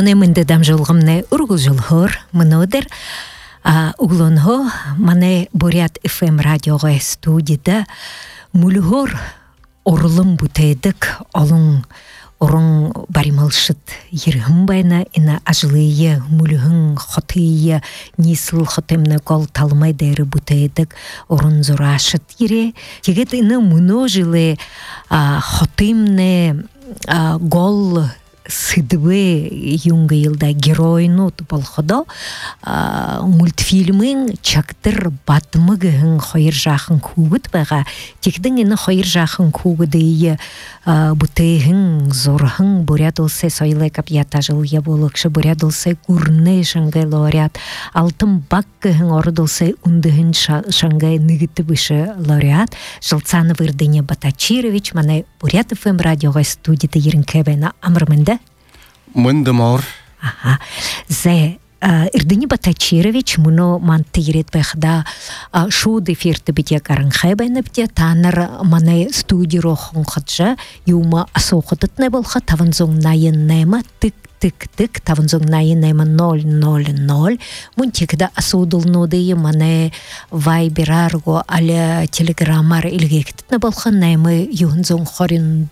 Мende дамжолгымне ургулжулхор мнодер углонго мане Бурят FM радиога студияда мулгор орлым бутейдик олың орын барималшыт ерхым байна ина ажлые мулгын хотые нисл хотемне гол талмай дайры бутейдик орын зурашыт ере тегет ина муножиле хотемне гол сыдве юнга йылда геройнут болходо мультфильмын чактыр батмыгын хойыр жахын кугыт бага текден ины хойыр жахын кугыдые бутейхын зорхын бурядылсы сойлы капията жылыя болықшы бурядылсы курны шангай лауреат алтын баккыхын ордылсы ундыхын шангай ныгыты выше лауреат Жылцанов Ирдыня Батачирович мане Бурят FM радиога студияда ерінкебена амырмында Мында маур. Ага. Зе Ирдыня Батачирович муно манты ерет бэхда шуд эфирты битя каранхайбайна битя танар мане студирохон хаджа юма асохотытны болха таванзон найын найма тык таванзон найын найма 000 мунтикда асудылнодые мане вайберарго аля телеграммар илгектытны болха наймы юнзон хорин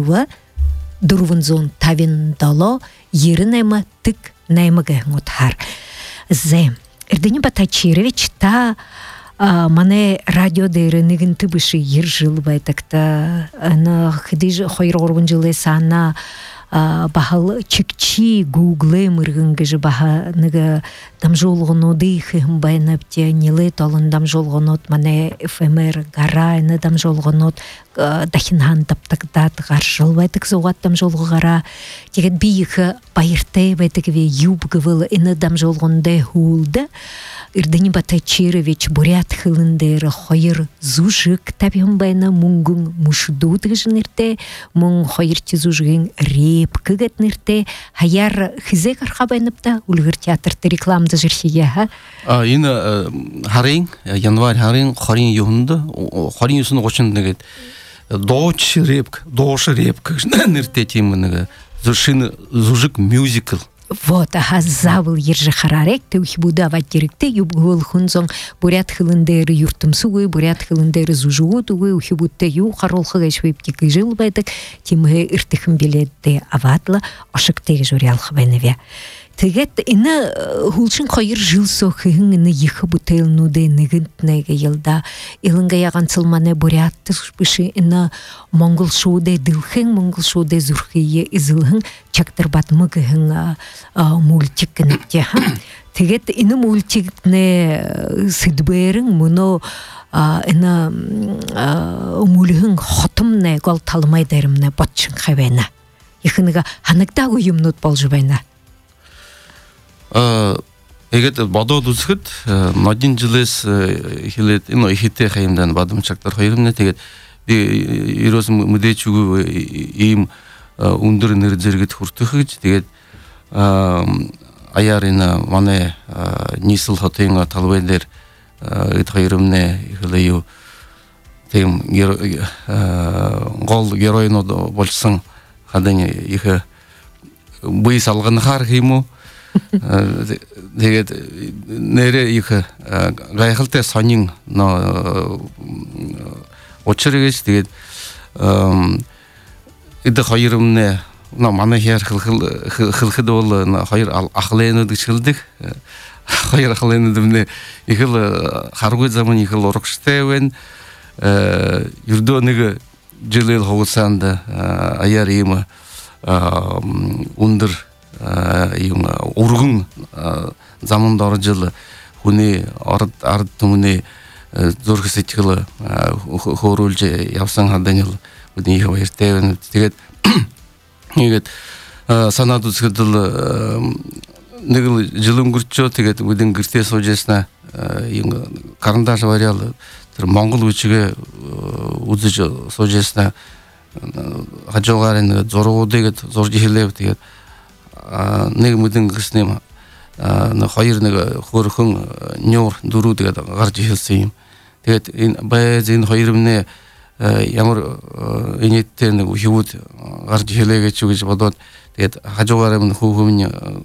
дурванзон тавин дало ерінайма тык наймыға ғотхар. Зе, Ирдыня Батачирович та мане радио дейрі нігінті біші ер жыл байтакта хидиж хойр оргын жылы сана бахал чекчи гуглы мыргынғы жы баха ныга дамжолғыноды хым байнапте нелы толын дамжолғынот мане эфемер гарайны дамжолғынот дахинхан таптагдат ғаршыл байтық зоғат дамжолғы ғара тегет бейікі байыртай байтықве юбгывыл іні дамжолғынды хулды Ирдыня Батачирович Бурят хылындары хойыр зужык табиғын байна мұңгың мұшыдуды жынырте, мұң хойырти зужығын репкі гетнырте, хаяр хизе қарқа байныпта, үлгір театрты рекламды жүрсеге, ха? Ины харин, январь харин, харин юхынды, харин юсыны қошынды гет, дошы репкі нырте темінігі, зужык мюзикл. Вот, забыл ержі харарек, тәухи бұда ваттерікті, юбғыл хунзон Бурят хылындары юртым суғы, Бурят хылындары зужуы туғы, ухи бұдта ю қаролқыға швейптікі жыл байдық, темігі үртіхім белетті аватла, ашықтығы жорялқы бәневе. Тегет ины хулшын қойыр жыл соқығын ины ехі бұтайлнуды нігінтнайға елда. Илынға яған сылманы Бурятты сұшпышы ины Монгол шоуды дылхын, Монгол шоуды зүрхейе изылхын чактыр батмығығын мультик кініпте. Тегет ины мультикне сыдбайрын мұны ины мулығын хотымны гол талмайдарымны батшын қабайна. Ехініға ханықта ұйымнут бол жыбайна. Егет бадо дусхит надин жилес хилет ино ихите хайымдан бадым чактар хайымне тегет ирос мудечугу им ундыр нерзергет хуртыхыч тегет аярина мане нисыл хатынга талбайлер ит хайымне хилею тем гол геройно болсын хадыне ихе бый салган хар химу тэгээд нэрэ их гайхалтай сонин очрэгэж тэгээд эдэ хоёрымны манай хэр хылхыд бол хоёр ахлаэнууд гიშгэлдэг хоёр ахлаэнууд их л харгуй заман их л урагштай байна ердөө нэг жилэл хогсаанд аяар юм ундөр юм ургын замандар жыл хүнээ ард түмний зурх сэтгэл хөөрүүлж явсан хаданил үдний баяртай байна. Тэгээд нэгэд санаад үзэхэд нэг жил өнгөрчөө тэгээд үдэн гэртээ суужсна юм карандаш вариал тэр Монгол үчигээ үзэж суужсна хажуугаар нэг зургуудыг зурж хэлээв тэгээд нэг мүдэн гэснэм хоёр нэг хөрхөн нёр дөрүү тэгээд гарч хэлсэн юм. Тэгээд энэ байз энэ хоёрымны ямар инээдтэй нэг хөвд гарч хэлээгээч гэж бодоод тэгээд хажуугаараа мөн хүүхэмний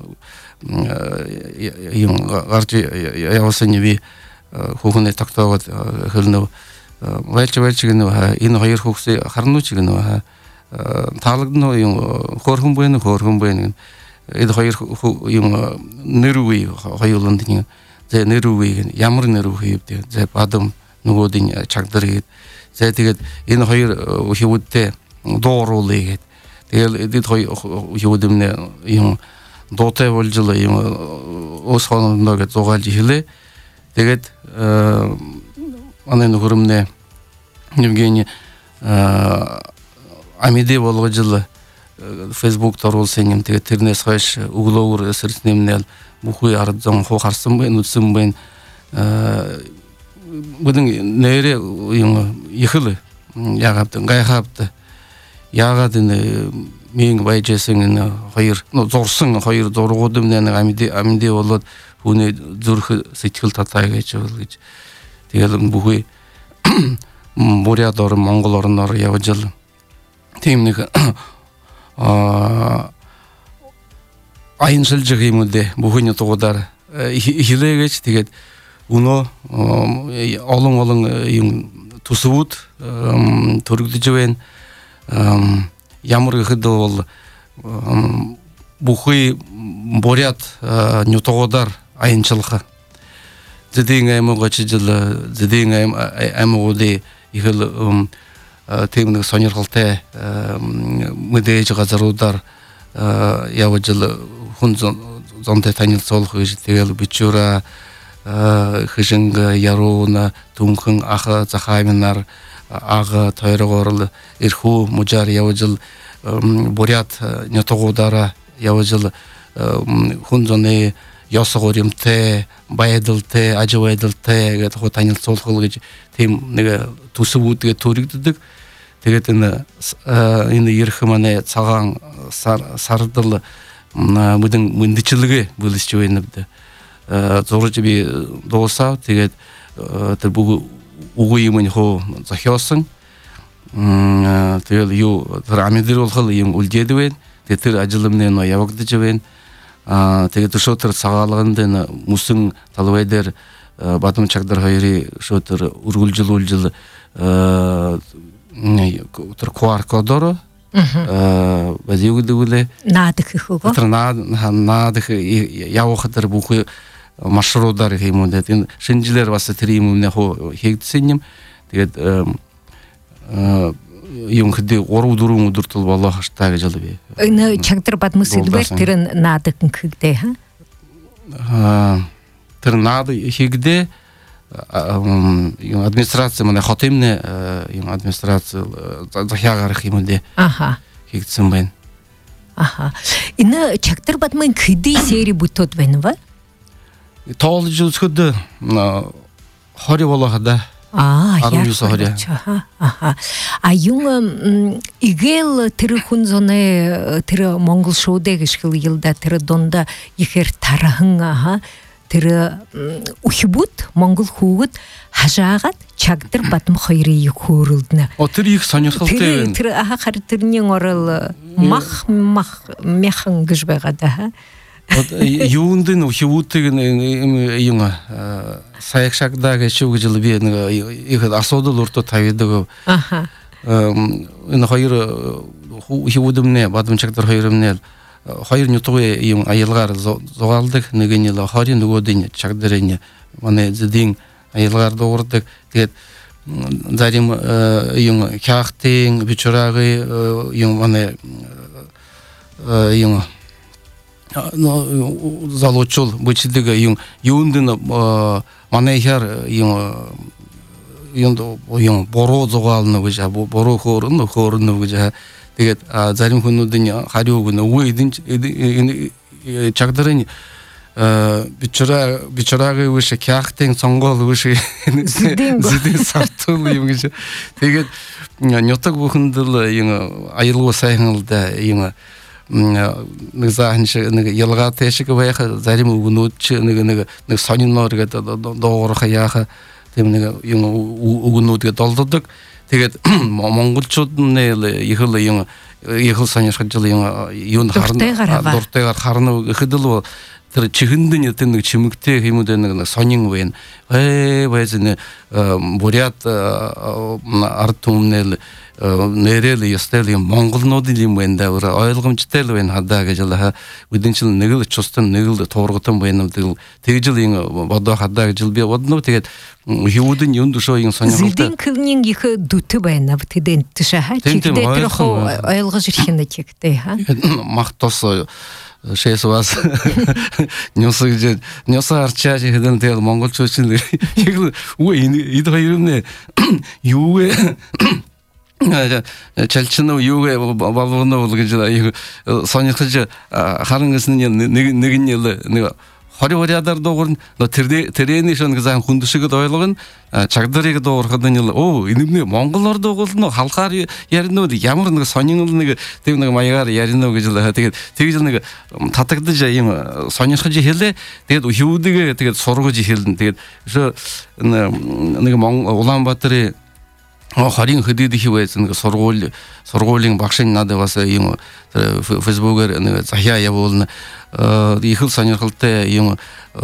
юм гарч явсан би хүүхний тогтоогод хөлнөө вэлч гэнэ энэ хоёр хүүхсээ харнууч гэнэ таалагдно юм хөөрхөн байна энэ хоёр юм нэрүгүй хоёуланд нэг зэ нэрүгүй ямар нэрүү хийвдэ зэ бадам нөгөөдийн чагдар гээд зэ тэгээд энэ хоёр хөвдөө дооруулъя гээд тэгэл эдит хөвдөмнө юм доотой болж юм ус хонондоо гэж зугаалж хэлээ тэгээд манай нөхөрмнэ Евгений амиди болгож Facebook оруулсан юм тэгээд тэрнээс хойш өглөөр эсэрснэмнэл бүхий ардсан хуу харсан байна үтсэн байна бүгд нэрэ юм ихэл яагаад гайхавд яагаад энэ мин байжсэн энэ хоёр зурсан хоёр зургууд нэг амиди болоод хүний зүрх сэтгэл татаа гэж тэгэл бүхий буряд орн монгол орноор явж тийм нэг аяншилж юм үү бүхний тугадаар хэлээгээч тэгээд өнөө олон юм төсвүүд төрөгдөж байна ямар ихэд бол бүхий буряд нютугадаар аянчлах зэдийн аймагч зэдийн аймагуудын ихэл тийм нэг сонирхолтой мэдээж газруудаар явж хүн зонтой танилцуулах гэж тэгэл бичвэра хижинг яруна түнхэн ах захаймнаар ага тойрогоор эрхүү мужаар явж буряд нютугуудаараа явж хүн зоны ёсгоримтэй байдалтай аживайдалтай гэдэг хөө танилцуулах гэж тийм нэг төсвүүдгээ төрөгддөг. Тэгээд энэ ярих манай цагаан сардал мүдэн мэндчлэгээ бүлэсч байна гэдэг. Зурж би дуусаа тэгээд тэр бүгд үгүй юм хөө зохиосон. Тэгээд юу тэр амидруулах юм үлдээд байна. Тэгээд тэр ажилмны нөө явагдаж байна. Тэгээд шотер цагаалганд энэ мүсэн талбай дээр бадам чагдар хоёрын шотер үргэлжлүүлж тэр QR кодоор базиугдуулээ наадах хөө тэр наадах явах тэр бүхий маршрутаар юм уу энэ шинжилэр бас тэр юм хийгдсэн юм тэгээд юм хэдий 3-4 өдөр тул болоо хаштай гэж л би. Энэ чагдар бадмус илбэр тэр наадаг хэгдээ тэр наад хэгдээ администрация манай хотымны юм администрация захиагарах юм дэ. Хийгдсэн байна. Энэ чагдар бадмын хэдий сери бүтод байна ба? Тоолж үзэхэд 20 болохоо Аюун игэл тэр хүн зоны тэр Монгол шуудаг гişгэл йылда тэр донда ихэр тарахан тэр ухибут Монгол хүүгд хажаагаад чагдар бадам хоёрыг хөөрөлднө. Тэр их сонирхолтой байна. Тэр характерний орол мяхан гэж байгаа да. Юунд нь ухибутыг юм саягшагдаг шүү гэж би их асуудал урд тавьдаг. Энэ хоёр ухибудымны бадам чагдар хоёрымны хоёр нутгийн юм аялгаар зугаалдаг нэг нь л 20 нөгөөдийн чагдарын манай зэдийн аялгаар дуурдаг. Тэгээд зарим юм хяхтын бичвэрийн юм манай юм залуучул бүчдэг юм юунд нь манай хэр юм бороо зугаална гэж бороо хөөрнө гэж тэгээд зарим хүмүүсийн хариуг нь үгүй энэ чагдарын бичвэрийн үш хяхтын сонгол үш зэдийн сартул юм гэж тэгээд нютаг бүхэндэл юм аялуу сайхан л да юм нэг заахнш нэг ялгаатай шиг байх зарим өгнүүд нэг сониноор гэдэг доорох яах тийм нэг юм өгнүүдгээ долддог. тэгээд монголчууд нэ ихэл юм ихэл саняшхаж юм юунд дуртайгаар харна гэхэд л тэр чихэндэн ятэн нэг чимэгтэй хүмүүдэн нэг сонин вэ байзэн бурят ард түмнэл нэрэл ястал юм монголнуудын юм байна да ойлгомжтой л байна хадаа гэж л үдэнчил нэг л чустан нэг л туургатан байна тэгж л юм бодоо хадаа гэж л би бодно тэгээд хиудын юм душоо юм сонирхолтой зилдин их дүт байна тэдэн тшаа чигдээ тэр хоо ойлгож ирэх нь чигтэй ха махтос шээс вас нёса арчааж хэдэн тэгэл монголчууд чинь яг үе эд хоёрны юу чалчнаа юу болгоно гэж сонирхож харан гэсэн нэг нэг хоригорядар доогорн тэрэний шон гэсэн хүндшигд ойлгоно чагдарыг доорход нь энэний монголоор доогорно халахаар ярина уу ямар нэг сонин нэг тийм нэг маягаар ярина уу гэж л тэгээд тэгж нэг татагдаж юм сонирхож хэлээ тэгээд хүүдгээ тэгээд сургаж хэлнэ тэгээд нэг Улаанбаатарын харин хөдөд их байсан сургуулийн багшин надад бас юм фэйсбүүгээр нэг захиа явуулна их л сонирхолтой юм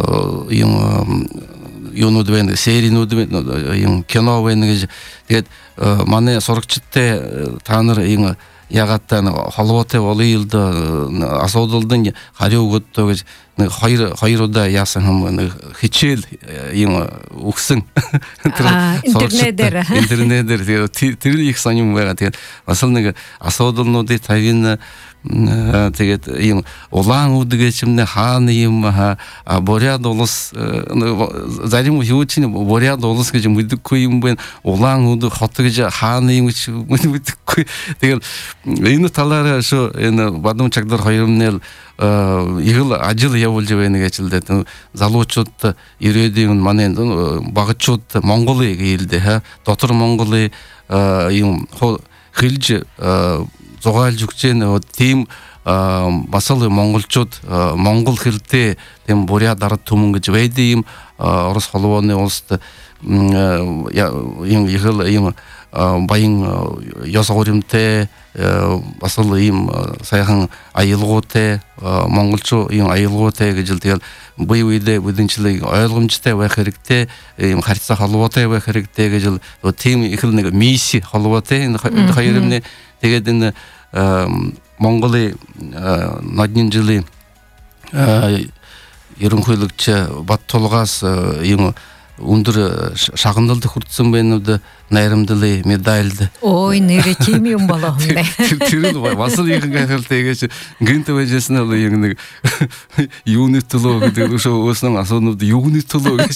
юунууд байна серийнүүд байна юм кино байна гэж тэгээд манай сурагчтай та нар юм ягаад та холбоотой болъё л да асуудалдан хариу өгөөдөө гэж нэг хоёр удаа яасан юм нэг хичээл юм өгсөн интернетээр тэр их сонирм байгаа тэгээд бас нэг асуудалнуудыг тавина тэгээд юм улаан үдгэж юмнэ хаана юм боряд улс зарим хөөчний боряд улс гэж мэддэггүй юм байна улаан үд хот гэж хаана юм гэж мэддэггүй тэгээд энэ талаараа шүү энэ бадам чагдар хоёрын игэл ажил явуулж байна гэж л дээ залуучууд ирээдүйн манай багчууд Монголыг хэлдэ дотор Монголыг юм хэлж зугаалж өгч нэ тийм бас л монголчууд монгол хэлтэй тийм буря дарад түмэн гэж байдаг юм орос холбооны улсад юм игэл юм баян ёс хуримтай бас л ийм сайхан аялгуутай монголчуу ийм аялгуутай гэж л тэгэл бие биедээ бүдэнчлэг ойлгомжтой байх хэрэгтэй ийм харьцаа холбоотой байх хэрэгтэй гэж л тийм их л нэг мисси холбоотой энэ хоёр юмны тэгээд энэ Монголын нодны жилийн ерөнхийлөгч Баттулгаас ийм өндөр шагналд хүрсэн байна уу найрамдлын медальд ой нэрэ тийм юм болоо хүнтэй тэр нь бас л их гайхалтай гэж гинт байжсэн л яг нэг юуны төлөө гэдэг шүү өөснөө асууднууд юуны төлөө гэж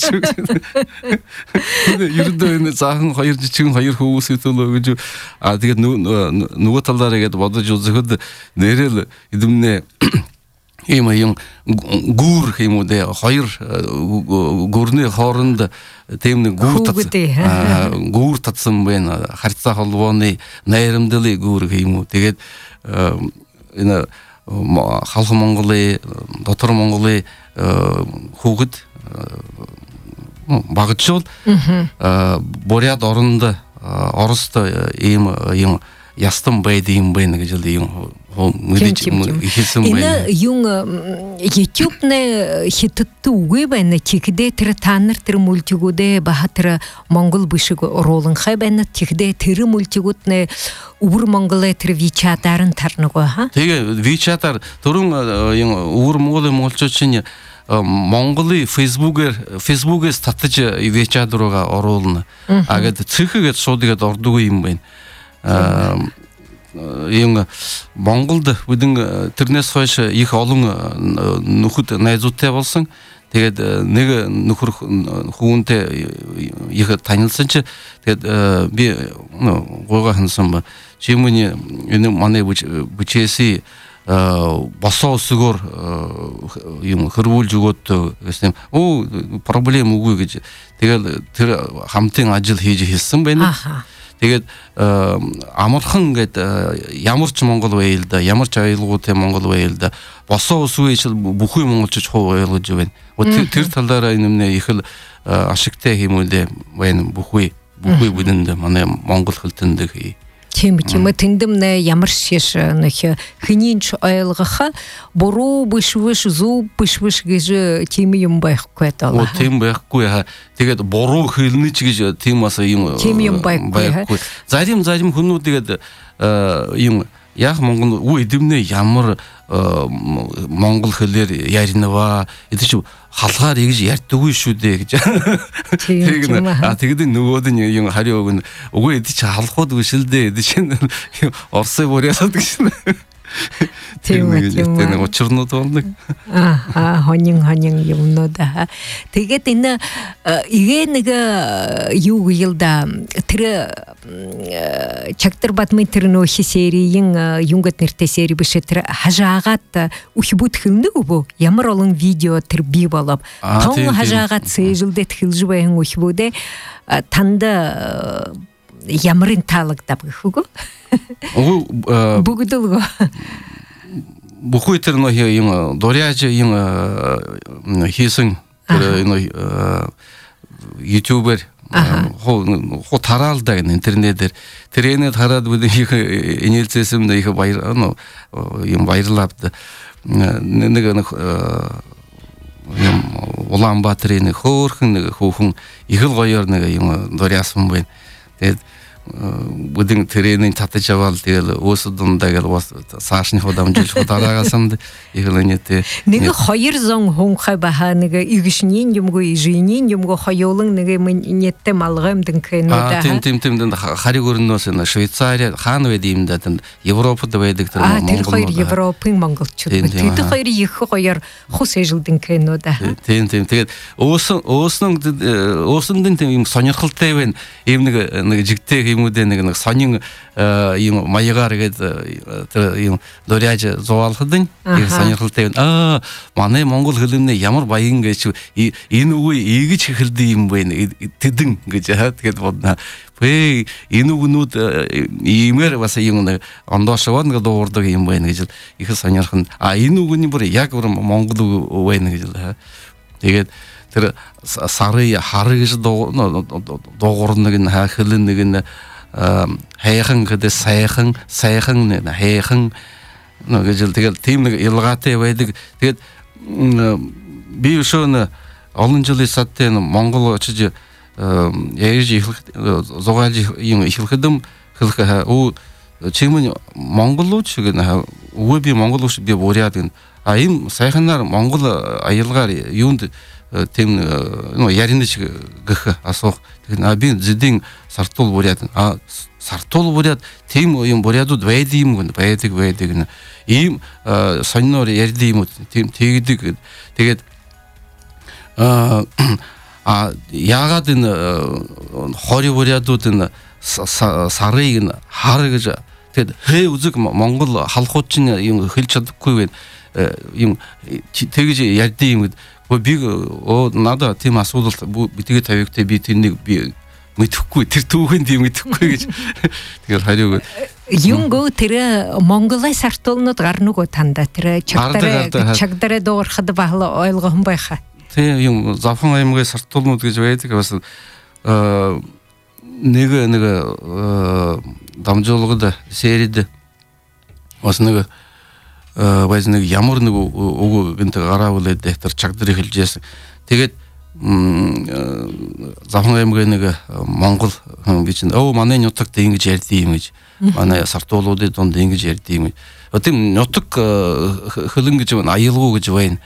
ердөө энэ заахан хоёр жижигэн хоёр хүмүүсийн төлөө гэж тэгээд нөгөө талаараа гээд бодож үзэхэд нэрэл эдэмнээ ийм юм гүүр юм уу дээ хоёр гүрний хооронд тийм нэг гүүр татсан байна харьцаа холбооны найрамдлын гүүр юм уу тэгээд энэ халх Монголын дотор Монголын хүүхэд багчууд буряд оронд Орост ийм ястан байд юм байна гэж л юм хэлсэн байна. Энэ юм YouTube нэ хитэт үгүй байна. Тэгдээ тэр та нар тэр мультигүүдээ бахатэр Монгол бишиг оруулан хай байна. Тэгдээ тэр мультигүүд нэ өвөр Монголын тэр WeChat-аар нь тарнаггүй ха. Тэгээ WeChat-аар түрүүн өвөр монголчууд чинь Монголын фэйсбүүкээс татаж WeChat руугаа оруулна. Агаад цэхэгээд шууд ордоггүй юм байна. Юм Монголд бүдэн тэрнээс хойш их олон нөхөд найзуудтай болсон. Тэгээд нэг нөхөр хүүнтэй их танилцсан чи тэгээд би гойгоо хансан ба чимүний энэ манай бүчээси босоо өсгөр юм хөрвүүлж өгөөд гэсэн проблем үгүй гэж тэгэл тэр хамтын ажил хийж хэлсэн байна. Тэгээд амархан гэд ямар ч Монгол байл да ямар ч аюулгүйтэй Монгол байл да босоо өсвэй чил бүхий монголчууд хуу ойлгож байна. Тэр талаараа нэмнэ их л ашигтай хэмүүлээ байна бүхий бүхий бүдэнde манай монгол хэлтэндэх тийм тэндэмнэ ямар шиш нөх хининч ойлгоха буруу бишвиш зүү бишвиш гэж тийм юм байхгүй таа. Тийм байхгүй хаа. Тэгээд буруу хэлнэ ч гэж тийм бас юм байхгүй. Зарим хүмүүс тэгээд юм яг монгол уу эдэмнэ ямар монгол хэлээр яринава эдэ чи халгаар ингэж ярьдаггүй шүү дээ гэж. Тэгээд нөгөөд нь юм хариу өгнө. Үгүй эдэ чи халахуд гүшилдээ эдэ чи орсой бурясаад гэж. Тийм нэг учирнууд болдог. Хонин юмнууд. Тэгээд энэ нэг юу гилда тэр чактар батмын тэр нөх серийн юнгат нэртэй сери биш тэр хажаагаад үхбүт хэлнэг бо ямар олон видео тэр бий болов. Тон хажаагаад сэжилдэт хэлж байна үхбүдэ танда ямрын таалагдав гэхүүг. Бүгдөлгөө. Бүхий тэр нөх юм дуряж юм хийсэн тэр ютубер хо тараалдаг интернетээр тэрэнэ тараад бид их инээлзээсэм их баяр юм баярлаад нэг юм Улаанбаатарын хөөхөн нэг хүүхэн их л гоёор нэг юм дуряасан байна. Тэгээд будин тэрэнийн татаж аваад тэгэл өөсөд дундаагаар бас цаашны дамжуулж дараагасанд иглэнэтэй нэг 200 хүн хабаа нэг игшнийн юмгүй ижинийн юмгүй хоёулан нэг нэттэй малгамдэн кэнүүдэ тийм хариг өрнөөс энэ Швейцария хаан байд юм да Европод байдаг тэр Монгол Европын монголчууд тэд хоёр их хоёр хус эжилдэн кэнүүдэ тийм тэгээд өөсөн тийм юм сонирхолтой байна ийм нэг жигтэй юмудэ нэг сонин юм маягаар гээд тэр юм дуряж зоолходын сонирхолтой байна. Манай монгол хэлний ямар баян гэж энэ үгүй ийгэж хэлдэг юм байна. Тэдэн гэж тэгээд бодно. Бэ энэ үгнүүд иймэр бас юм нэг ондоошвол нэг дуурдаг юм байна гэж их сонирхон. Энэ үгний бүр яг монгол үг байна гэж тэгээд тэр сары хар гэж доогорног нь хаахлын нэг нь хайхан гэдэг сайхан хайхан гэж тэгэл тийм нэг ялгаатай байдаг. Тэгээд би өшөө олон жилийн садтай Монгол очиж яаж зугаалж юм ихлэхэдэм хэлэх оо чимэн монголч гэнэ үгүй би монголч би буряд гэн ийм сайханаар монгол аялгаар юунд тийм яринч гэх асуух. Тэгэхээр би зэдийн сартул буряд сартул буряд тийм юм бурядууд байдаг юм байдаг гэнэ ийм сониноор ярьдаг юм тийм тэгдэг. Тэгээд яагаад энэ хори бурядууд энэ сарыг нь хар гэж тэгэд хээ үзэг монгол халахууд чинь юм хэлж чадахгүй юм тэгж ярьдаг юм. Би надад тийм асуудал битгээ тавигтай би тэрнийг би мэдхгүй тэр түүхэнд юм мэдхгүй гэж тэгэл хариуг юнгөө тэр монголын сартуулнууд гарнуг танда тэр чагдараа доорхад бахла ойлгохон байха. Тийм юм завхан аймгийн сартуулнууд гэж байдаг бас нэг дамжуулгад серид бас нэг байж нэг ямар нэг үг гэнтэй гараавлаад тэр чагдрыг хэлжсэн. Тэгээд завхан аймгийн нэг монгол би чинь манай нутагт ингэж ярьдаг юм гэж манай сартуулуудын донд ингэж ярьдаг юм. Тийм нутаг хөлөн гэж байна аялгуу гэж байна.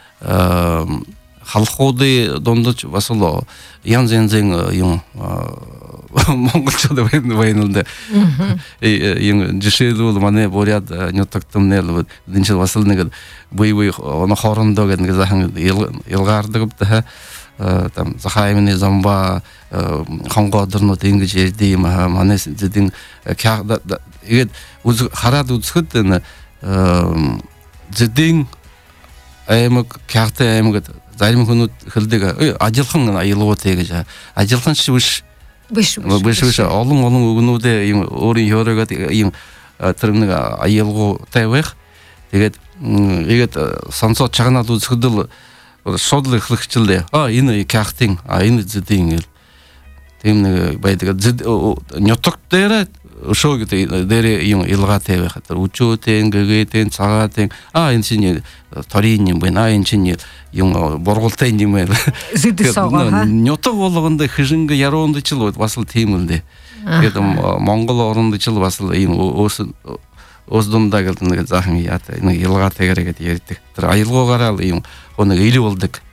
Халахуудын дондож бас л янз янзын юм монголчууд байна л да. Юм жишээлбэл манай буряд нутагтмнэл дэнчил бас л нэг буй хоорондоо гэдэг нэг захан ялгаардаг та там захаймны замба хонгоодорнууд ингэж ярьдаг юм манай зэдин тэгээд хараад үзэхэд энэ зэдин аймаг кягтай аймаг зарим хүмүүс хэлдэг ажиллахан аялгуутай гэж ажиллахан биш олон өгнүүдээ юм өөрийн хөрөгөд юм тэр нэг аялгуутай байх. Тэгээд сонсоод чагнаад үзэхэд л шууд л ихлэгчлээ. Энэ кягтын энэ зэдин темне байдыга нётоктера ошо дере юм илгатэ хатар учутен гэгэтен цагатен энчини таринин бен энчини юм борголтен юм зидисага нёток болгондо хижинге ярондычыл басыл темилде эдем монгол орондычыл басыл юм оздунда келдин захим ята илгатэ керек эртик айылго карал юм оны эли болдук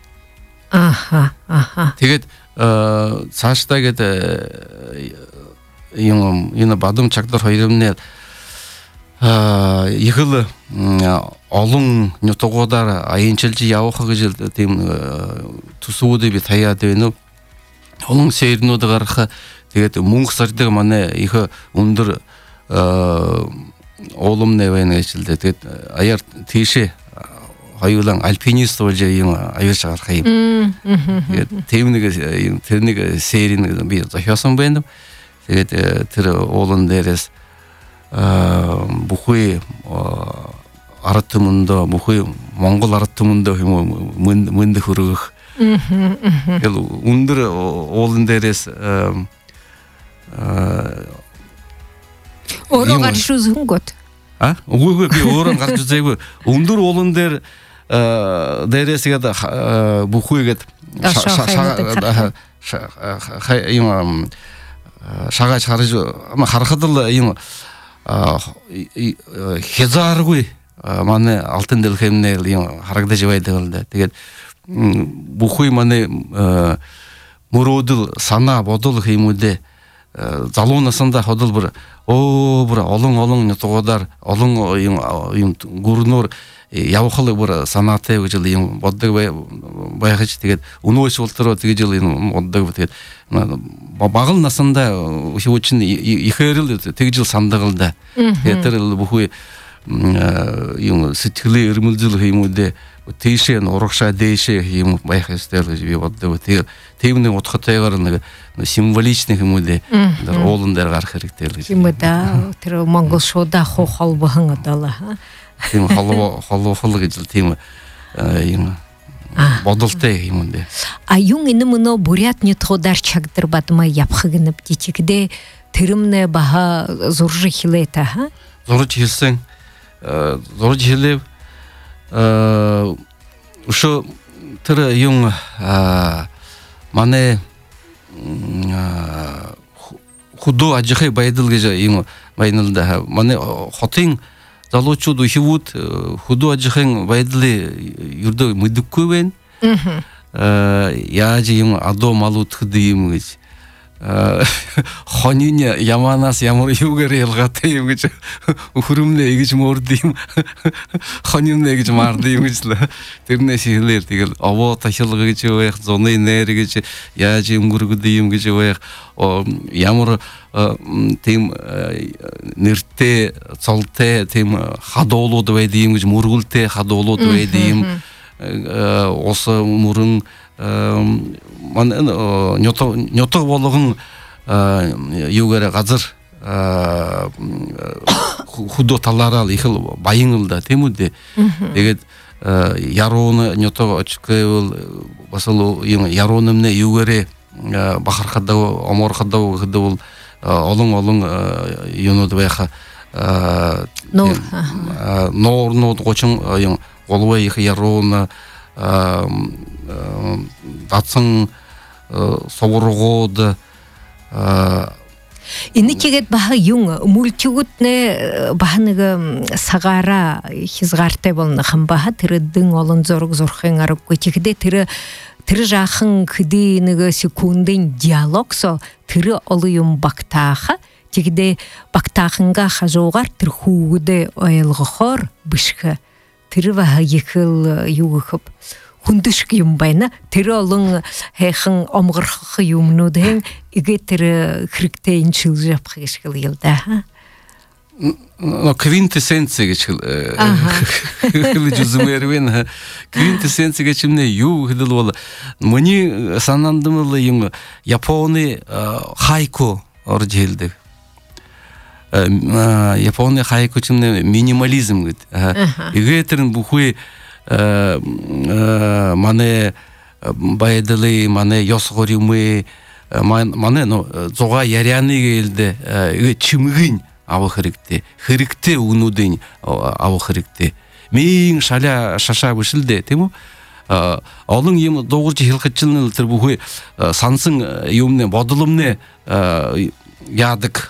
тэгээд цаашдаа гэдэг энэ бадам чагдар хоёрын ихэл олон нётогодар аянчилж явах гэж тийм тусуудыг би таяад байна. Олон сэрнүүд гарах тэгээд мөнгө сардаг манай их өндөр олом нэвэн гэжэлдэ тэгээд аяар тийшээ хоёулан альпинист болж юм аяарч гарах юм. Тэгээд тэрнийг сэрийн би зохиосон байна. Тэгээд тэр олон дээрээс бүхий ард түмэндээ бүхий Монгол ард түмэндээ юм мөнд хөргөх. Тэгэл өндөр олон дээрээс өөрөө гарч үзэн гот. Үгүй би өөрөө гарч үзээгүй. Өндөр олон дээр дээрээс ихэд бүхийгээд юм шагаж харж харахад л юм хязааргүй манай алтан дэлхэмнээ юм харагдаж байдаг л да. Тэгээд бүхий манай мөрөөдөл санаа бодол хиймүүдээ залуу насандаа ходол бүр олон нутгуудаар олон юм гүрнөр явхал бүр санаатай гэж юм боддог байгаж тэгээд өнөөс ултроо тэгж юм боддог тэгээд багал насандаа хөвчин ихэрэл тэгж сандаг л да. Тэгээд тэр бүхий юм сэтгэлийн эрмэлзэл хиймүүдээ тийшээ урагшаа дээшээ юм байх ёстой гэж би боддог. Тэгээд тийм нэг утгатайгаар нэг символичны хүмүүдээ уулан дээр гарах хэрэгтэй л гэж. Тийм да. Тэр Монгол шуудаа холбохон одоолаа. Тийм холбоо гэж тийм юм бодолтой юм дэ. Юун энэ мөнө бурят нутгуудаар чагдар бадмаа явах гэнэп дичигдээ тэрэмнэ баха зурж хилээта ха. Зурж хэлсэн. Зурж хэлэв ушо тэр юм манай худо ажихай байдал гэж юм байналда манай хотын залуучууд ихвүүд худо ажихын байдлыг ердөө мэдэггүй байна. Яаж юм адо малууд хөдөө юм гэж хонин яманаас ямар юугаар ялгаатай юм гэж хөрөмнө гэж мөрд юм хонинэ гэж мард юм гэж л тэрнээс хэлээр тэгэл овоо ташилга гэж байх зуны нэр гэж яаж өнгөргөд юм гэж байх ямар тийм нэртэй цолтой тийм хадуулууд байдаг юм гэж мөргөлтэй хадуулууд байдаг юм ус мөрөн нётог болгон юугаар газар худо талаараа их баян л да тийм үү. Тэгээд ярууны нётог очкэвэл басал юм яруунымны юугаар бахархадаа оморхадаа гэвэл олон юунууд байха нуурнууд гочин юм голвой их яруун датсан совургууд энэ чигэд баха юм мультигутне баха нэг сагара хизгартай болнохын баха тэр дэн олон зураг зурхын аргагүй чигэдэ тэр жаахан хэдий нэг секундын диалогсо тэр олон юм бактааха чигэдэ бактаахынга хажуугаар тэр хүүгдэ ойлгохоор бишгэ тэр баха ихэл юу гэхв хүндэшг юм байна. Тэр олон хайхан омгорхох юмнууд хэн игээ тэр хэрэгтэй энэ шилж авах гэж хэлээ да. Квинтэссенц гэж хэлж үзмээрвэн квинтэссенц гэж юм юу хэлэл бол миний санаандмал юм Японы хайку орж хэлдэг. Японы хайку ч юм минимализм гэдэг. Игээ тэр бүхий манай байдлыг манай ёсгор юмыг мане зога яряны келді чимгин авы хірікте угнудын авы хірікте мен шаля шаша бішілде тему алың ем доғырчы хилқытчылын ылтыр бұхой сансың емне бодылымне ядық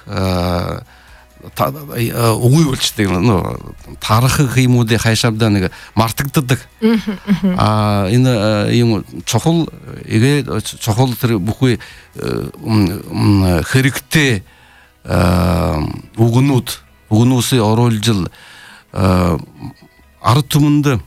уй өлчті тарихы қимуде қайшабдан мартықтыдық ені ем чоқыл еге чоқыл тірі бұхой хірікте угнусы орол жыл ары тұмынды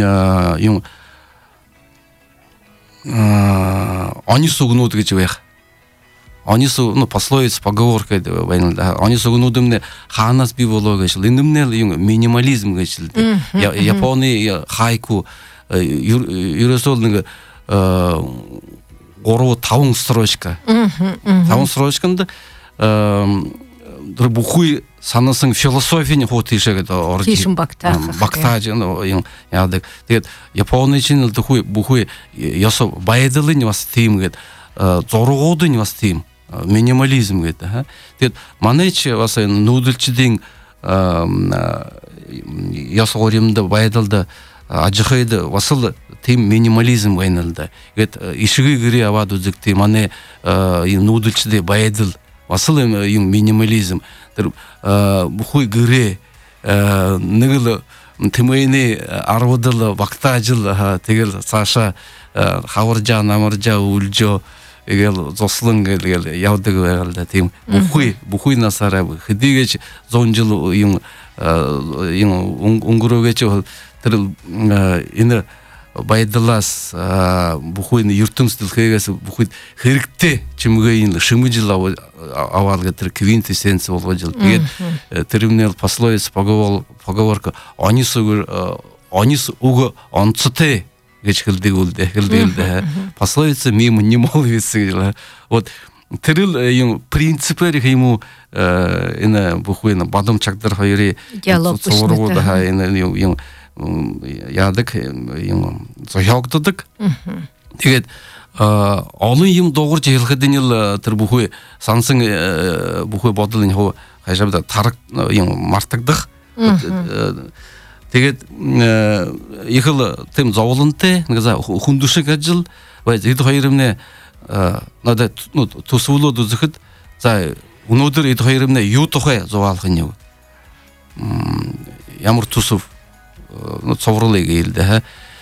они сугнуды geçiyor. Они пословица, поговорка они сугнудымне ханас би боло geçil. Индимне минимализм geçil. Япония хайку юресолнга ору тавың строчка. Тавың строчканда бухуй санасың философияны хотишеге орди. Кишин бакта. Бакта ядык. Дет Япония için бухуй ясо байдылы не вас тим гет. Зоругоды не вас тим. Минимализм гет. Дет манече вас нудылчидин ясо оримда байдылда ажыхайды васыл тим минимализм гайнылда. Гет ишиги гири аваду зыкти мане нудылчиде байдыл васыл минимализм. Бухуй гыре нигыл тимейни арвадыл вакта жыл тегел саша хавыржа намыржа ульжо эгел зослың гел явдыгы эгелде тим бухуй насара хидигеч зон жыл унгурогеч тирил ины байдылас бухуйны юртыңстыл хегесі бухуй хирикте чимгейін шымы жыл авалға тір квинтэссенция болға жыл деген терминал пословица поговорка они уго онцуте geçildi oldu пословица мимо не молвится вот тирил принципleri ему ина бухуйна бадам чактар хайри диалог соорого да ина ядык зоягдыдык тэгээд олон юм доогорч хэлхэдэн ил тэр бүхүй сансың бүхүй бодол энэ хоо хашабда тараг мартагдах тэгээд ихэл тэм зовлонтэй нэгза хүндүшиг ажил байж эд хоёрымне надад тусуулууд үзэхэд за өнөөдөр эд хоёрымне юу тухай зоваалах нь юу ямар тусав цовруулыг хэлдэ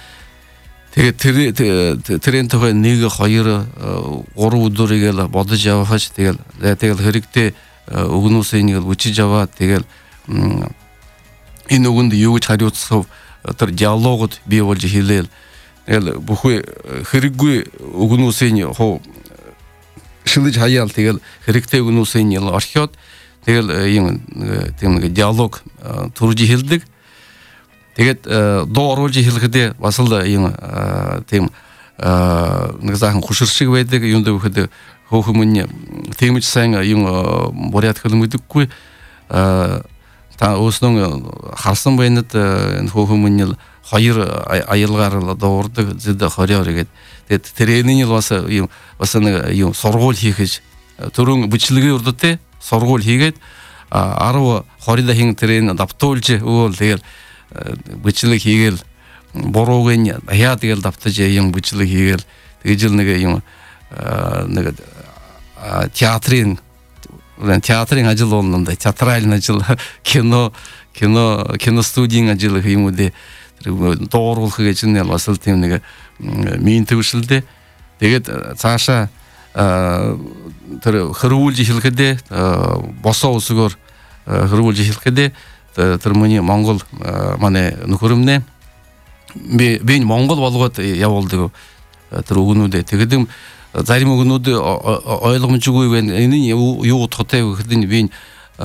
тэгээд тэрэн тухай 1 2 3 өдрийг л бодож явахч тэгэл хэрэгтэй өгнөөсөө нэг үчиж аваа тэгэл энэ өгөнд юу гэж хариуцах тэр диалогод бий болж хэлээл тэгэл бүхий хэрэггүй өгнөөсөө хоо шилж хаяал тэгэл хэрэгтэй өгнөөсөө л орхиод тэгэл тийм нэг диалог төрж хэлдэг. Тэгээд дооруулж хэлэхдээ бас л тийм нэг захан хуширшиг байдаг юм дэвхэд хөөхмөн тиймч сайн юм бориат хэлмэдэггүй та өөснөө харсан байнад хөөхмөн хоёр аялгаар доордог зэдэ хорёор гэдэг. Тэгээд тэрний л бас нэг юм сургууль хийхэж түрүүн бичлэгийн урдтай сургууль хийгээд 10 20 дахин тэрэн давтуулж өөл тэгэл бичлэг хийгээл бороогийн хаяа тэгэл давтаж юм бичлэг хийгээл тэгжил нэг юм нэг театрын ажил болнонда театральный ажил кино студийн ажил хиймүүдээ дооруулах гэж нэ бас л тийм нэг мин төвшөлдөө тэгээд цаашаа тэр хөрвүүлж хэлэхдээ босоо усгоор хөрвүүлж хэлэхдээ тэр миний Монгол манай нөхөрөмнэ би Монгол болгоод явуулдаг тэр өгнүүдээ тэгэдэм зарим өгнүүд ойлгомжгүй байна энэ юу утгатай гэхэд би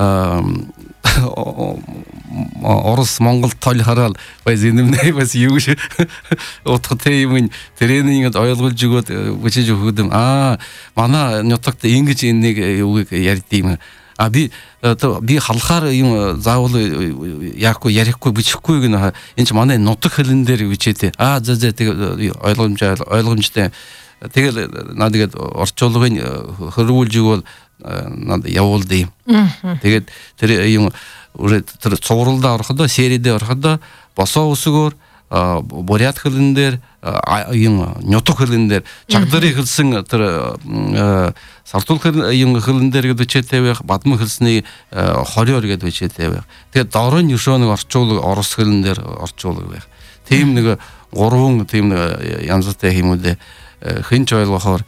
Орос Монгол тол хараал байж энэмнээ бас юу гэж утгатай юм тренингэд ойлгуулж өгөөд бичиж өгдөм манай нутагт ингэж энийг юуг ярьдığım би халахаар юм заавал ярихгүй бичихгүй гэнэ энэ ч манай нутаг хэлэн дээр бичээд за тэгээ ойлгомжтой тэгэл надад орчуулгын хөрвүүлжиг бол надад явуулдыг. Тэгээд тэр юм тэр цувралда ороход серийдээ ороход босоо үсгээр бурят хөлн дээр юм нютг хөлн дээр чагдарын хөлсөн тэр сартул юм хөлн дээр гэдэг үчээтэй байх бадман хөлсний хориор гэдэг үчээтэй байх. Тэгээд дорын юшооныг орчуулга орос хөлн дээр орчуулга байх. Тийм нэг гурван тийм янзтай хүмүүдээ хинч ойлгохоор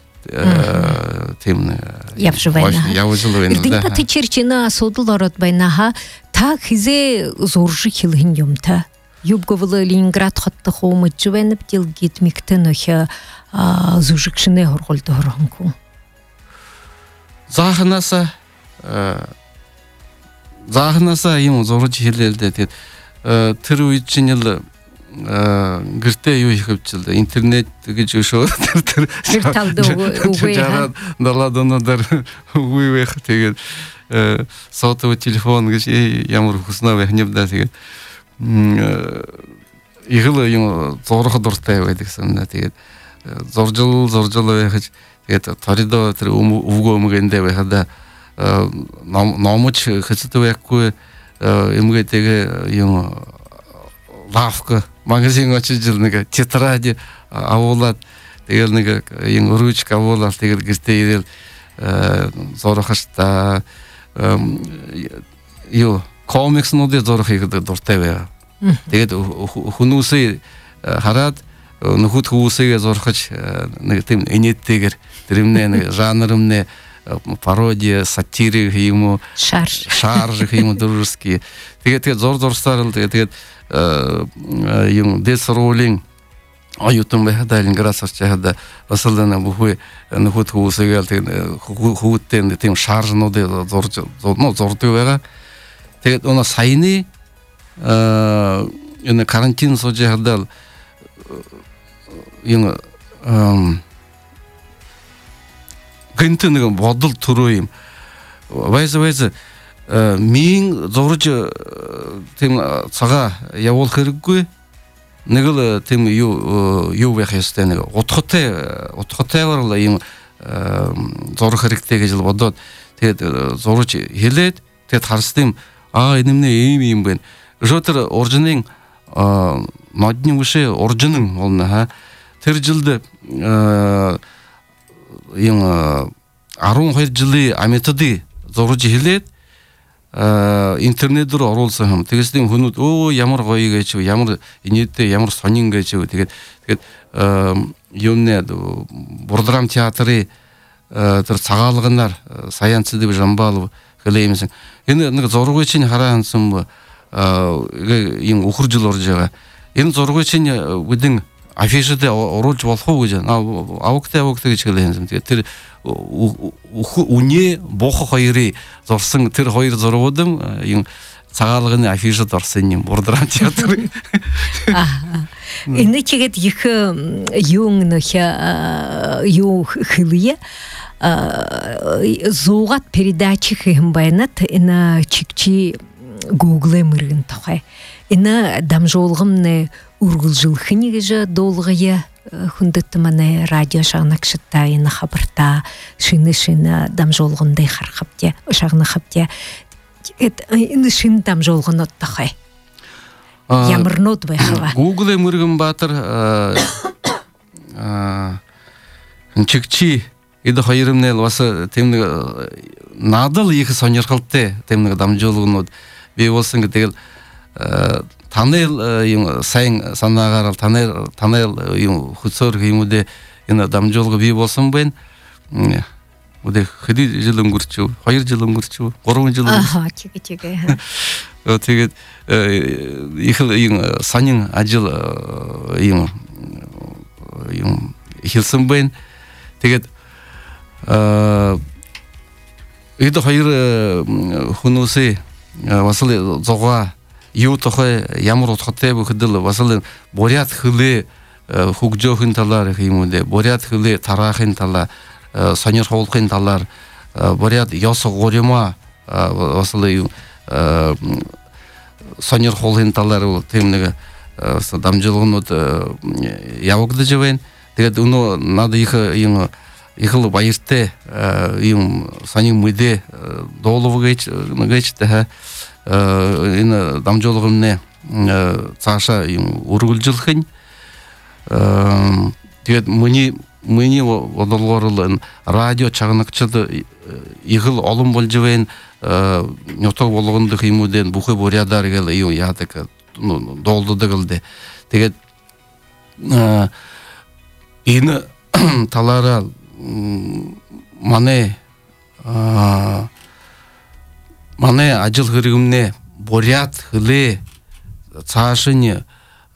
тийм явжвэн. Эрдэнэ батчирчина судал ороод байна та хизээ зуржих хилхэн юм та. Юбговлы Ленинград хотто хомжвэн бтил гитмиктэн өх зужигшнэ хорголд хоронку. Заахнаса юм зурж хэлэлдэ тэгээд тэр үед чинь л гэртээ юу их хөвчлээ интернет гэж өшөө тэр талд далаадоноор үгүй байх тэгээд сотовый телефон гэж ямар хүснэ байх юм да тэгээд игэл юм зурх дуртай байдаг гэсэн тэгээд зуржил байх тэгээд торидо тэр өвгөө өмгэндээ байхада номч хэцэт байхгүй эмгээтэйг юм лавка магазин очиж нэг тетради авуулаад тэгэл нэг юм ручка авуулаад тэгэл гэртээ ирэл зурхаштай юу комикснуудыг зурхийг дуртай байга. Тэгээд хүмүүсээ хараад нөхөд хүмүүсээ зурхаж нэг тийм инээдтэйгэр тэрэмнээ нэг жанрымнээ пародия, сатиры юм уу, шарж юм дөрөскі. Тэгээд зурсаар л тэгээд юм дэсролинг аютун байхад Ленинград сарчаад асална бүхий нөхөд хүмүүсээ тэгээд хүүхдтэй тийм шаржнуудыг зурдаг байгаа. Тэгээд оноо саяны энэ карантин сууж юм гэнтэ нэг бодол төрөө юм. Вайз мин зурж тийм цагаа явуулах хэрэггүй. Нэг л тийм юу байх ёстой нэг утгатайгаар л юм зурх хэрэгтэй гэж л бодоод тэгээд зурж хэлээд тэгээд харсан юм энэмнээ ийм юм байна. Жотер оржинын модны үшээ оржинын болно тэр жилд юм 12 жилийн методыг зурж хэлээд интернет руу оруулсан юм. Тэгээс тийм хүмүүс ямар гоё гэж ямар инээдтэй ямар сонин гэж тэгээд юунэ Бурдрам театрын тэр цагаалганаар Саянцэд Жамбалов хэлээмсэн. Энэ нэг зургийг чинь хараансан юм өхөржил орж байгаа. Энэ зургийг чинь үдэн афишэд оруулж болох уу гэж авагтай гэж хэлсэн. Тэгээд тэр үнэ бохо хоёрыг зурсан тэр хоёр зургуудам юм цагаалганы афишэд орсон юм Бурдрам театрын. Энэ чигэд их юун нөх юу хэлье зугат передачи хэм байнат энэ чигчи Google мөргөн тохой. Энэ дамжуулгамны үргэлжлэхний гэж дуулгая хүндэт манай радио шагнагштай энэ хабарта шинэ дамжуулгандыг харахавтя шагнахавтя энэ шинэ дамжуулганууд тохой. Ямарнууд байхава. Google мөргөн баатар чигчи эд хоёрымнэл бас тийм нэг надад их сонирхолтой тийм нэг дамжуулгууд бий болсон гэдэг л танел юм сайн санаагаар танел юм хөцөр юмудэ энэ дамжуулга бий болсон байна. Үдэ хэдий жил өнгөрч 2 жил өнгөрч 3 жил өнгөрч. Чигэ. Тэгээд их юм санин ажил юм хэлсэн байна. Тэгээд эд хоёр хүмүүсээ бас л зугаа юу тохой ямар утгатай бүхэдэл бас л бурят хөлөө хөгжөөхин талаар юм үү бурят хөлөө тараахын талаар сонирхолтой талаар бурят ёс горима бас л сонирхолтой талаар тийм нэг дамжуулгууд явагдаж байна. тэгээд өнөө надад их юм ихл баяртай юм саний мүдэ дооловгэж та энэ дамжуулгын цаашаа юм үргэлжлэх нь тэгээд миний бодлогоор радио чагнагчд ихл олон болж байна нотог болгондох юмудын бүхий бурядар гэл юу яадаг доолдодог л тэгээд энэ талаараа манай ажил хэрэгмнээ бурят хөлөө цаашны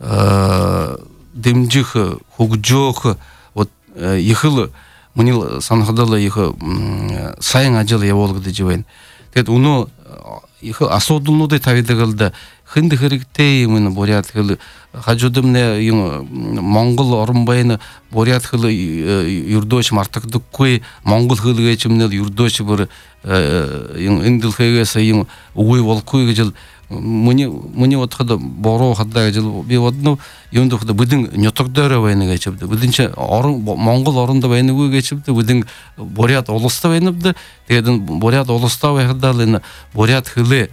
дэмжих хөгжөөх вот ихл миний санахдал их сайн ажил явуулагдаж байна. Тэгэд өнөө их асуудлуудыг тавьдаг хинд хэрэгтэй юм бурят хөл хажуудымны Монгол орон байна бурят хөл юрдөөч мартагдаггүй Монгол хөл гэж юмнэл юрдөөч бүр энэ дэлхийгээс юм үгүй болохгүй гэж миний бодоход бороо хадаа гэж би бодно юм дөхөд бүдэн нётогдороо байна гэж бүдэн чи Монгол оронд байна үгүй гэж бүдэн бурят улстай байна тэгээд бурят улстай байхдаа энэ бурят хөлөө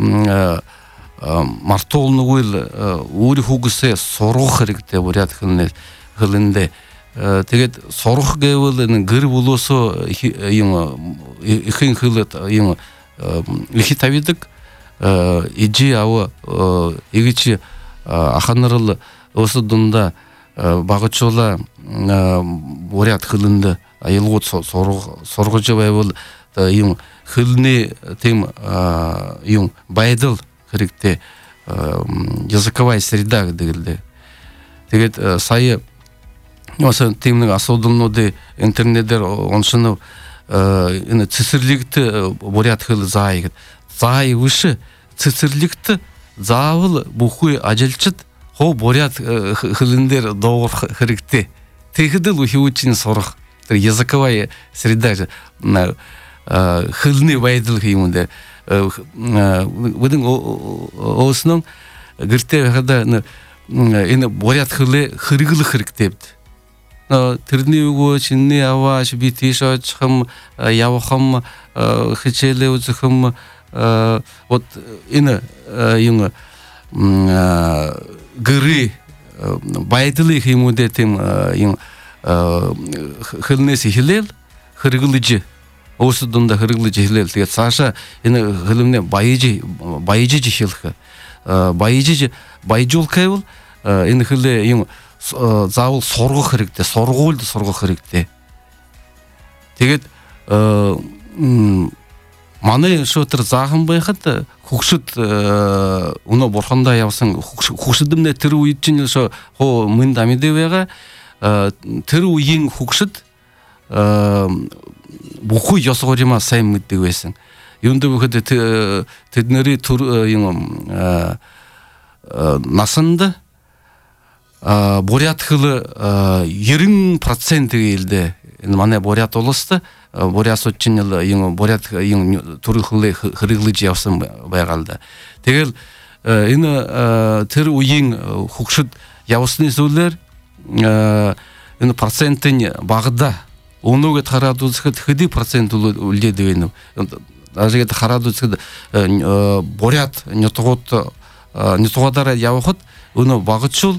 мартуулнгүй үр хүүгсээ сургах хэрэгтэй бурят хөлөндөө тэгээд сургах гэвэл энэ гэр бүлөөсөө юм ихэн хөлөд юм их тавидаг ижи ава игич аханарл өсө дунда багчуула бурят хөлөндө аялгууд сургаж байвал юм хөлний тийм юм байдал хэрэгтэй языковая среда гэдэг. Тэгээд сая mesela тийм нэг асуудлууд интернетээр оншно энэ цэцэрлэгт бурят хөл заа гэдэг. Заа виш цэцэрлэгт заавал бүхий ажилчид хоо бурят хөлөндөр доогорох хэрэгтэй. Тэгэхэд л хөвчний сурах языковая среда хөлний байдал юм дээр бүдэн ооснон гэртээ хада энэ бурят хөлөө хэрэглэх хэрэгтэй. Тэрний үгөө чиний авааш би тийш очихм явахм хичээлээ үзэхм вот энэ юм гэрээ байдлыг юмудэ тийм юм хөлнөөс хэлэл хэрэглэж өсө дундаа хэрэглэж хэлэл тэгээд цаашаа энэ хөлөмнө баяжиж хэлэх баяжуулах энэ хөлөө юм заавал сургах хэрэгтэй сургуульд сургах хэрэгтэй. Тэгээд манай шүүтэр заахан байхад хөгшөд өнөө бурхандаа явсан хөгшөдмнэ тэр үед чинь хоо мөн дамидэ байгаа тэр үеийн хөгшөд бүхий ёсгоримаа сайн мэддэг байсан. Юунд бүхэд тэдний төр юм насанд бурят хөл 90% гэлдэ энэ манай бурят улстай бурят соччин юм бурят юм төр хөлөө хэрэглэж явсан байгаа л да. Тэгэл энэ тэр үеийн хөгшөд явсны зүйлээр энэ процентын багада өнөөг хараад үзэхэд хэдий процент үлдээд байна вэ? Ажигэд хараад үзэхэд бурят нютгуудаараа явхад өнөө багчул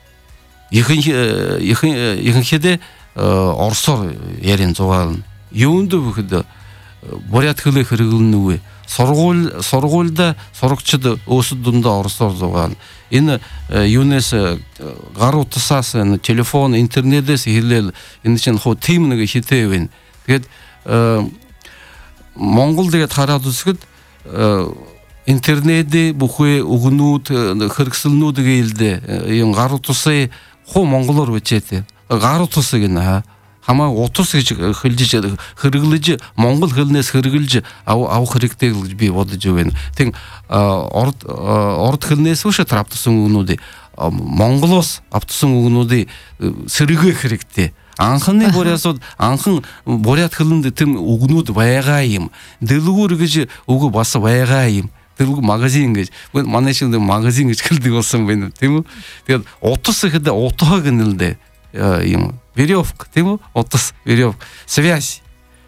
ихэнхдээ орсоор ярин зугаална. Юунд бүхэд бурят хөлөө хэрэглэнэ үгүй. Сургуульда сурагчид өсөд дундаа орсоор зугаална. Энэ юунес гар утсаас телефон интернетээс хэлэл энэ чинь хоо тим нэг хитэй байна. Тэгээд Монгол тэгээд хараад үзэхэд интернетээ бүхий өгнүүд хэрэгсэлнүүд гэлдэ юм гар утсаа хоо монголоор бичээд гар утас гэнэ хамаа утас гэж хэлж хэрэглэж монгол хэлнээс хэрэглэж авах хэрэгтэй гэж би бодож байна. Тэг орд хэлнээс үш тавтсан үгнүүдийг монголоос автсан үгнүүдийг сэргээх хэрэгтэй. Анхны бурясууд анхан бурят хэлэнд тэр үгнүүд байгаа юм. Дэлгүүр гэж үг бас байгаа юм. Дэлгүүр магазин гэж манай шиг магазин гэж хэлдэг болсон байна тийм үү. Тэгээд утас гэхэд утаа гэнэлдэ юм веревка, тему, отыз веревка, связь.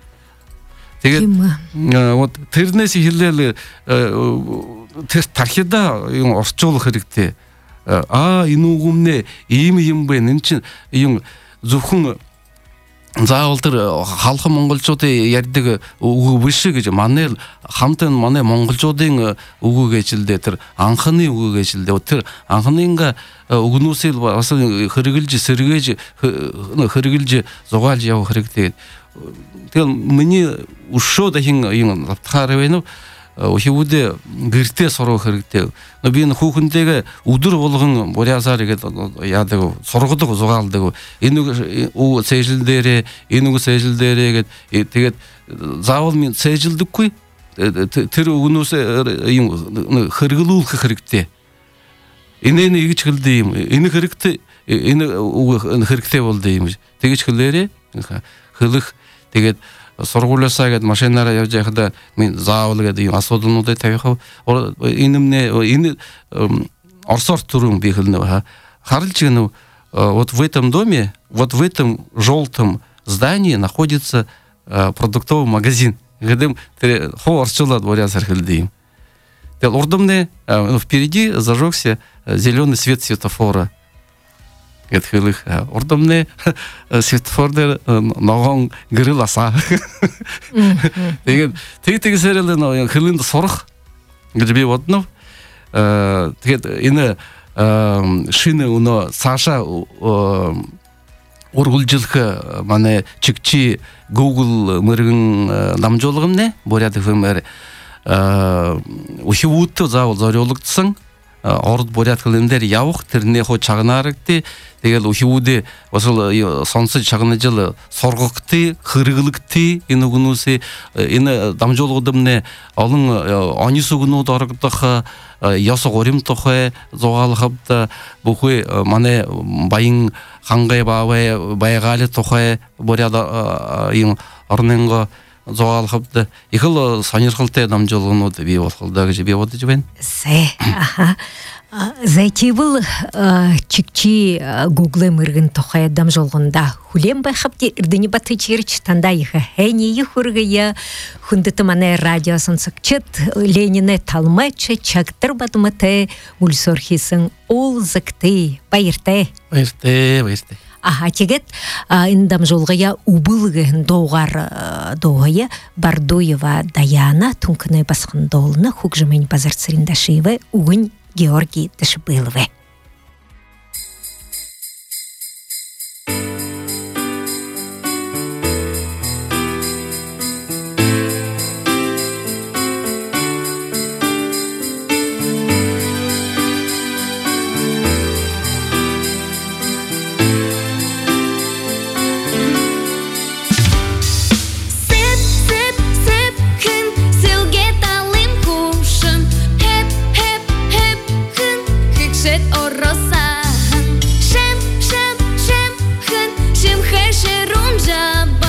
Тэгээд вот тэрнээс хэлээл тэр тархида юм орчуулах хэрэгтэй. Энэ үгүмнэ ийм юм байна. Энд чинь юм зөвхөн заавал тэр халхан монголчуудын ярьдаг үг биш гэж манай хамт манай монголчуудын үг гэж л дээ тэр анхны үг гэж л дээ тэр анхнынга үгнүүсэл бас хэрэгжилж сэргээж хэрэгжилж зугаалж явах хэрэгтэй. Тэгэл миний өшөө дахин юм тавтахаар байна уу? Ухивудэ гэртээ сурах хэрэгтэй. Би энэ хүүхэнтэйгээ өдөр болгон буряасаар игээд яадаг сургадаг зугаалдаг. Энэ үг цээжил дээрээ энэ үг цээжил дээрээ гээд тэгээд заавал минь цээжилдэггүй. Тэр үгнөөс юм хэрэглүүлэх хэрэгтэй. Энэ ийгч хэлдэг юм. Энэ хэрэгтэй энэ үг хэрэгтэй болдог юм. Тэгэж хэлээрээ хэлэх тэгээд сургуулиасаа гээд машинаараа явж байхад минь заавал гэдэг юм асуудлуудыг тавих энэ орсоор түрүүн би хэлнэ харж гэнэ вот в этом доме вот в этом желтом здании находится продуктовый магазин гэдэг хоо орчуулаад буряасаар хэлдэг юм. Тэгэл урдамны впереди зажегся зеленый свет светофора. Хэлэх урдамны светофордэр ногоон гэрэл асаа. Тэгээд тэгсэрэл хэлэнд сурах гэж би боднов. Тэгээд энэ шинэ өнөө цаашаа ургуулжлах манай чигчи Google мөргөн намжуулгамнэ буряд фэмээр ухивуудтай заавал зориулагдсан орд буряд хэлэндэр явах тэрний хоо чагнаарагти тэгэл ухивуудэ бас сонсож чагнаж л сургагти хэрэглэгти энэ үгнүүсээ энэ дамжуулгуудамнэ олон онис үгнүүд орогдох ёс горим тухай зугаалхабда бүхий манай баян хангай баавэ байгаали тухай буряд юм орнынго зугаалхабда их л сонирхолтой дамжуулгууд бий болохдоо гэж би бодож байна. Зайти был чикчи Google мэргэн тухай дамжуулганда хүлээн байхабди эрдэни батычирч танда их хэни юхургая хүндэт манай радио сонсогчд Ленинэ талмайч чагтар бадмате үлсорхисэн ол закты баяртай. Тэгээд энэ дамжуулгая убылгын доогар доогая Бардуева Даяна түнкнэ басхан долна хугжмень базарцриндашиве угын Георгий Дашбылове. Rosa, shem, shem, shem, hun, shim, her, sherun, jabba.